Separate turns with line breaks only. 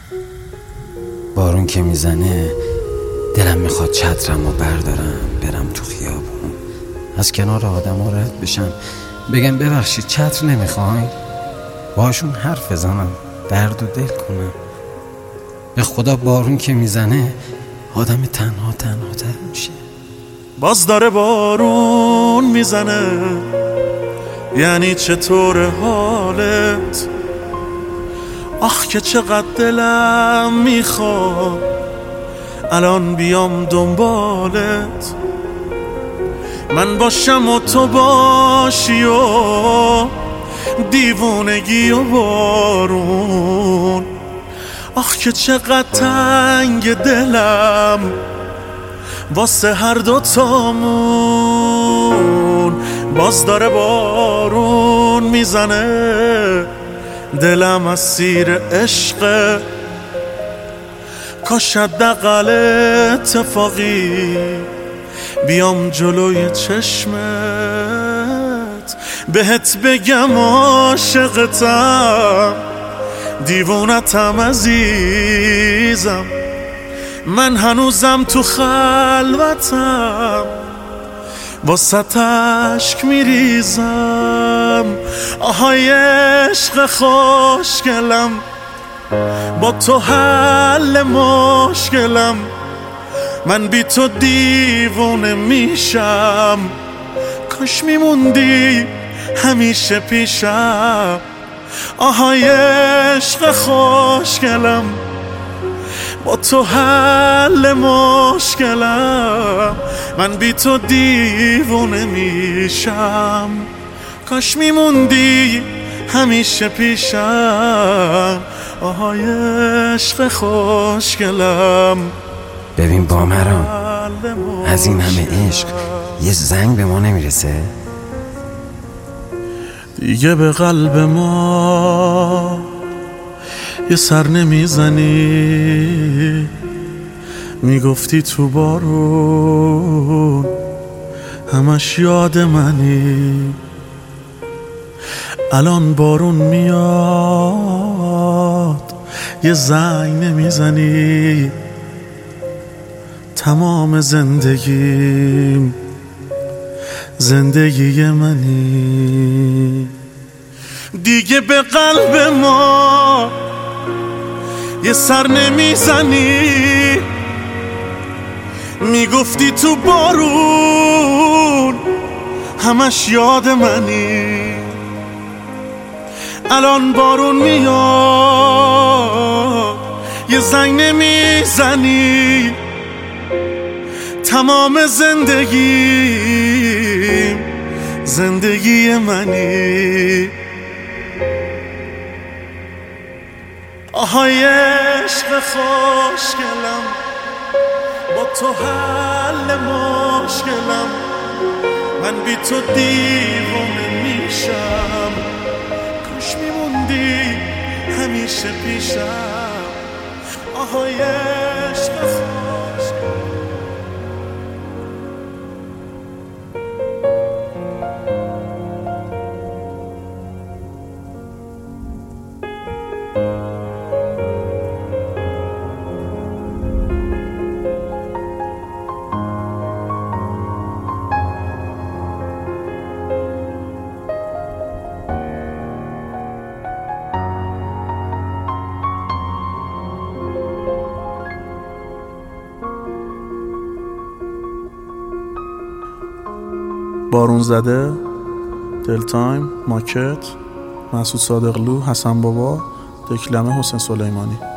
بارون که میزنه دلم میخواد چترم و بردارم برم تو خیابون، از کنار آدم ها رد بشم، بگم ببخشید چتر نمیخواین، باشون حرف بزنم، درد و دل کنم. به خدا بارون که میزنه آدم تنها تر میشه.
باز داره بارون میزنه، یعنی چطور حالت؟ آخ که چقدر دلم میخواد الان بیام دنبالت، من باشم و تو باشی و دیوونگی و بارون. آخ که چقدر تنگ دلم واسه هر دوتامون. باز داره بارون میزنه، دلم اسیر عشقه، کاش حداقل اتفاقی بیام جلوی چشمت بهت بگم عاشقتم، دیوونتم عزیزم، من هنوزم تو خلوتم، واسه اشک میریزم. آهای عشق خوشگلم، با تو حل مشکلم، من بی تو دیوونه میشم، کاش میموندی همیشه پیشم. آهای عشق خوشگلم، با تو حل مشکلم، من بی تو دیوونه میشم، کاش میموندی همیشه پیشم. آهای عشق خوشگلم.
ببین بامرام، از این همه عشق یه زنگ به ما نمیرسه؟
دیگه به قلب ما یه سر نمیزنی، میگفتی تو بارون همش یاد منی، الان بارون میاد یه زنگ نمیزنی، تمام زندگیم زندگی منی. دیگه به قلب ما یه سر نمیزنی، میگفتی تو بارون همش یاد منی، الان بارون میاد یه زنگ نمیزنی، تمام زندگیم زندگی منی. آهای عشق خوشگلم، با تو حل مشکلم، من بی تو دیوونه میشم، کاش میموندی همیشه پیشم. آهای عشق خوشگلم. بارون زده، دل تایم، ماکت، مسعود صادقلو، حسن بابا، دکلمه، حسین سلیمانی.